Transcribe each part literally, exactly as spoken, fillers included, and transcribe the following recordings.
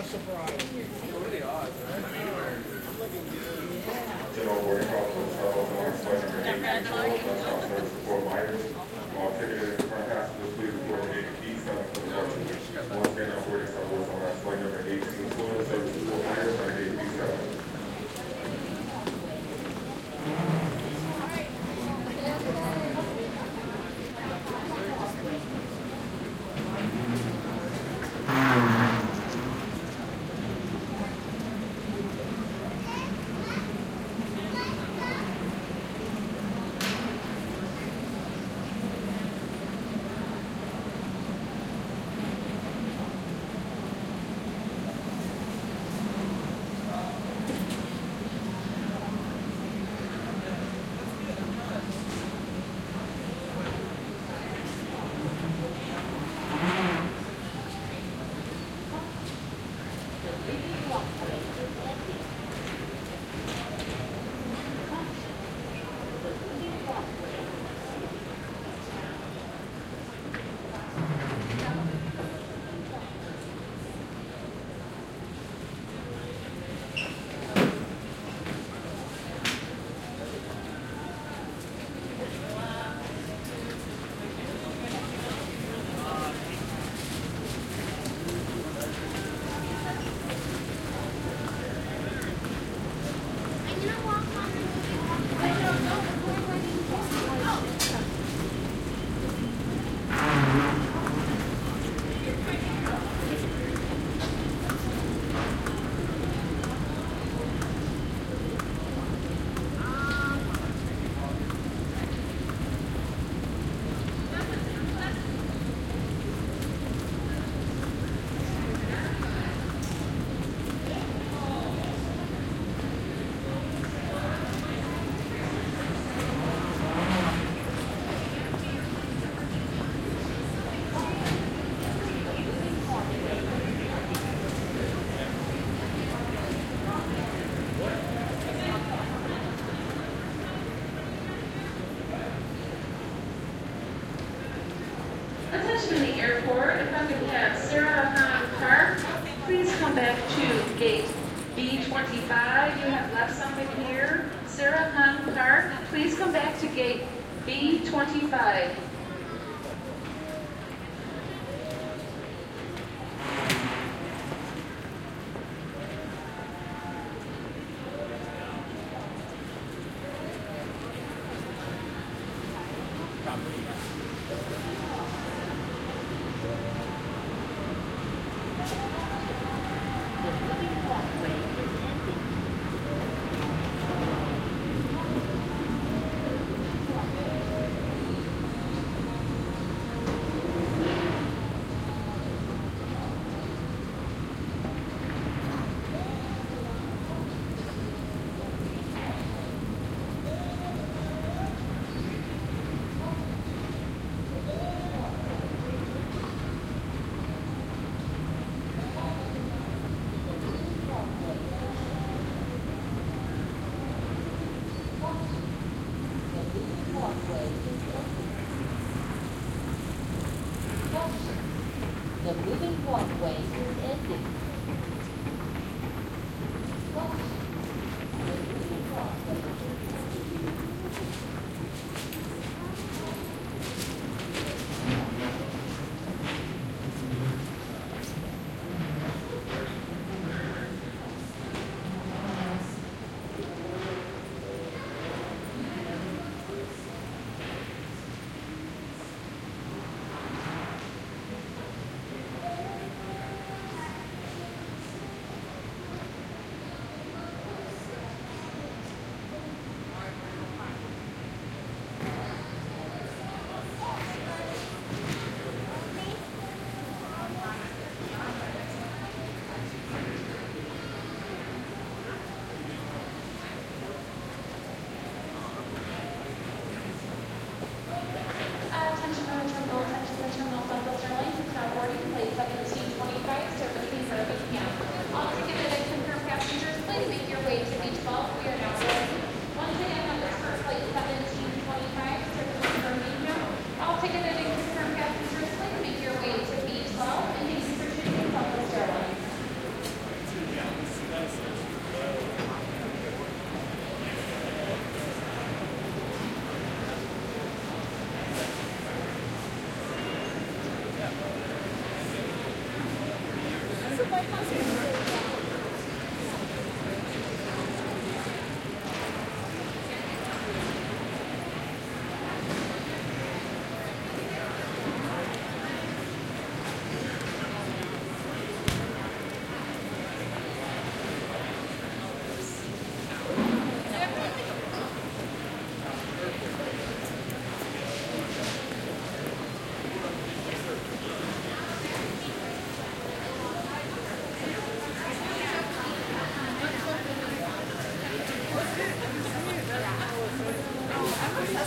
General boarding call for Charles Lawrence, flight number eight two zero, bus stop service to Fort Myers. All ticketed front passengers, please report to gate B seven for departure. Once again, our boarding call was on our flight number eight two zero, service to Fort Myers, on gate B seven. Attention in the airport, if I could have Sarah Han Park, please come back to gate B twenty-five. You have left something here. Sarah Han Park, please come back to gate B twenty-five. The moving walkway is ending.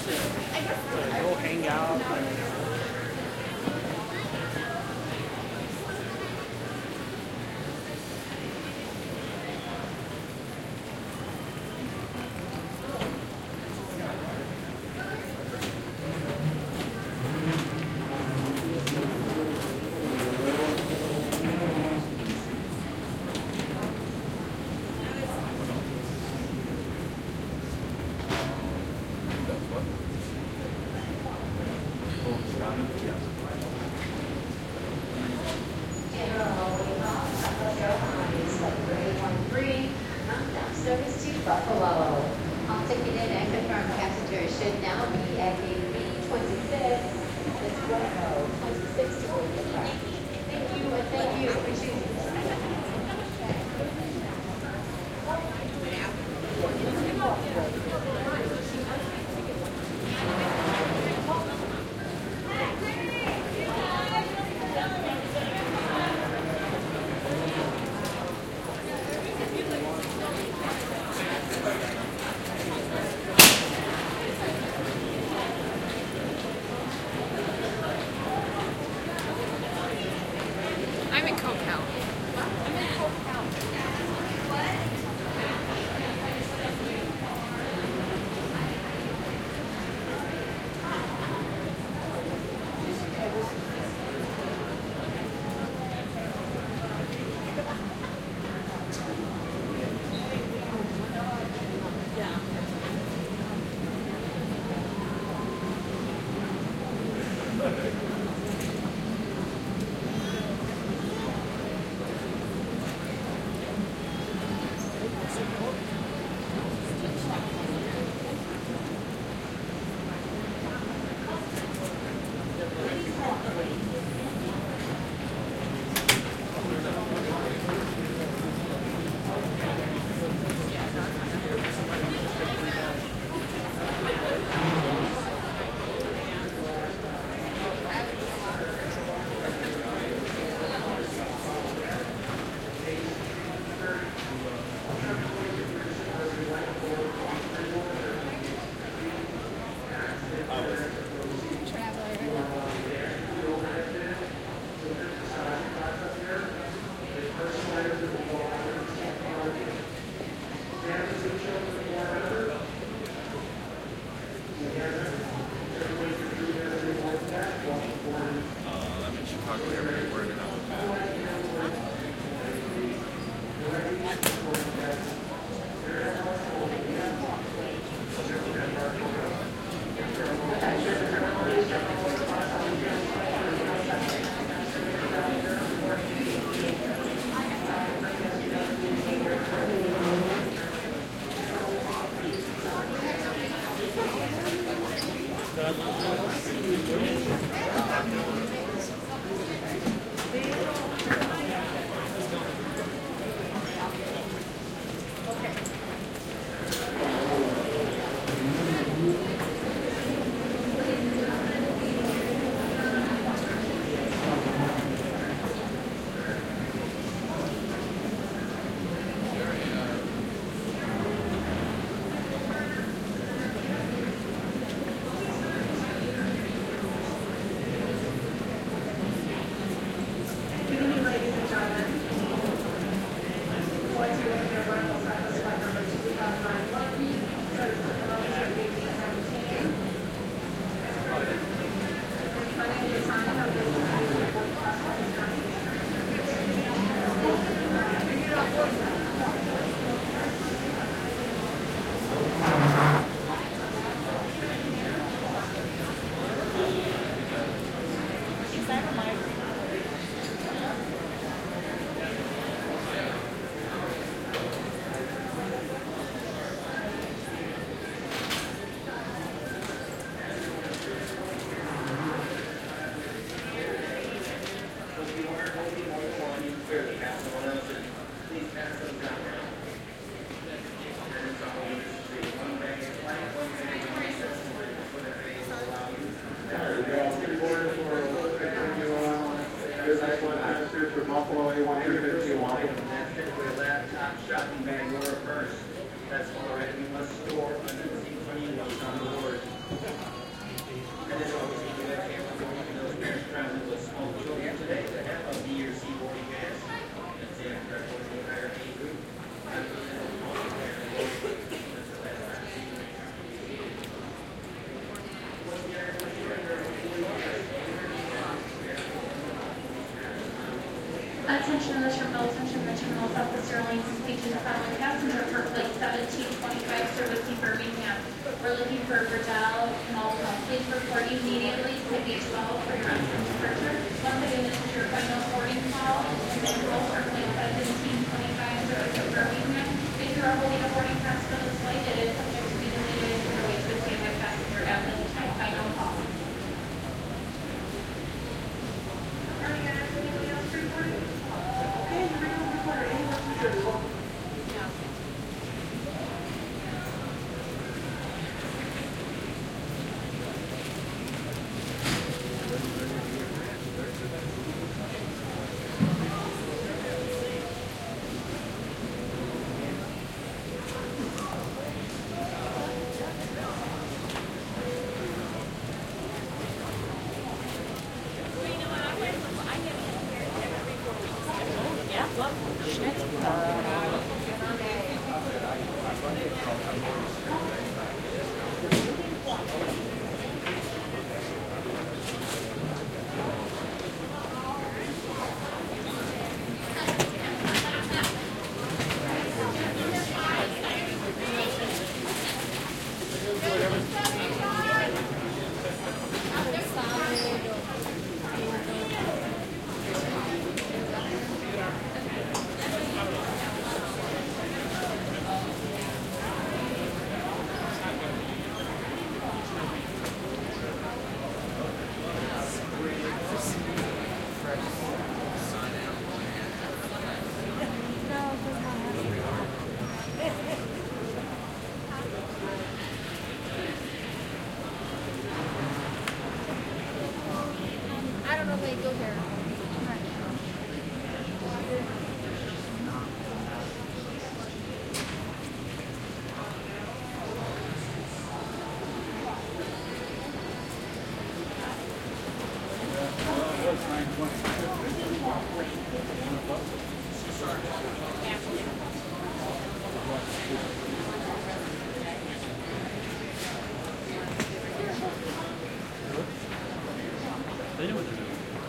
Go hang out. Service to Buffalo. All ticketed and confirmed passengers should now be at gate B twenty-six. It's Buffalo, twenty-six to board the car. Thank you, and thank you. Appreciate it. I'm in Coke County. I'm in Coke County. For Buffalo A one three fifty-one. That's typically a laptop, shopping bag, or a purse. That's all right. We must store and then see twenty on the board. license taken to the following passenger for flight seventeen twenty-five servicing Birmingham. We're looking for Bradell Malcolm. Please report immediately to gate twelve for your entrance departure. Once again, this is your final boarding call. And then roll for flight seventeen twenty-five servicing Birmingham. If you are holding a boarding pass for this flight, it is subject to be deleted and your waste with standby passenger at the time final call. Are you guys anybody else reporting? Okay, you're ready to report. Anyone who's good? I don't know if they go here. They know what they're doing.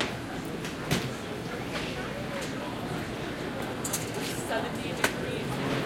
seventy degrees.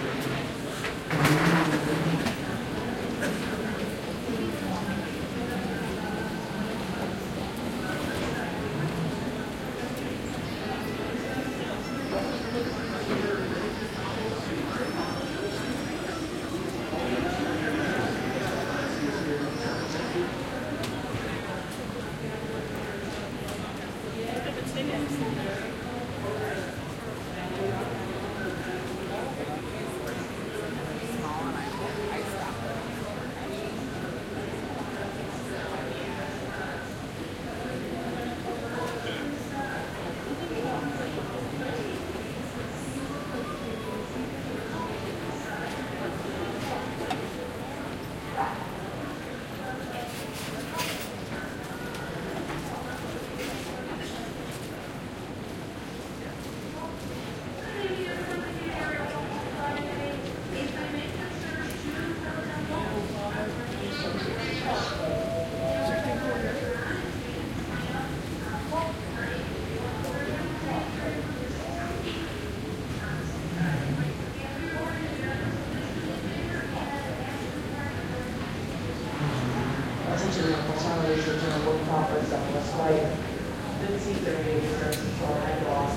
Essentially, I'm sorry, it's a work conference on this flight. Didn't see there any services for I lost.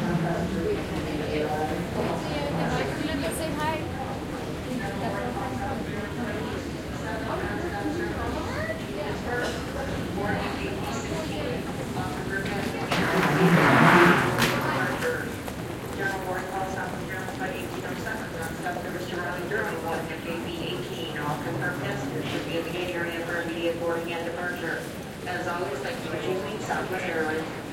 Say hi. General boarding call South General Flight eighteen oh seven, from South Service to Raleigh, Durham, boarding at K B eighteen. All confirmed passengers should be at the gate area for immediate boarding and departure. As always, thank you for choosing Southwest Airlines.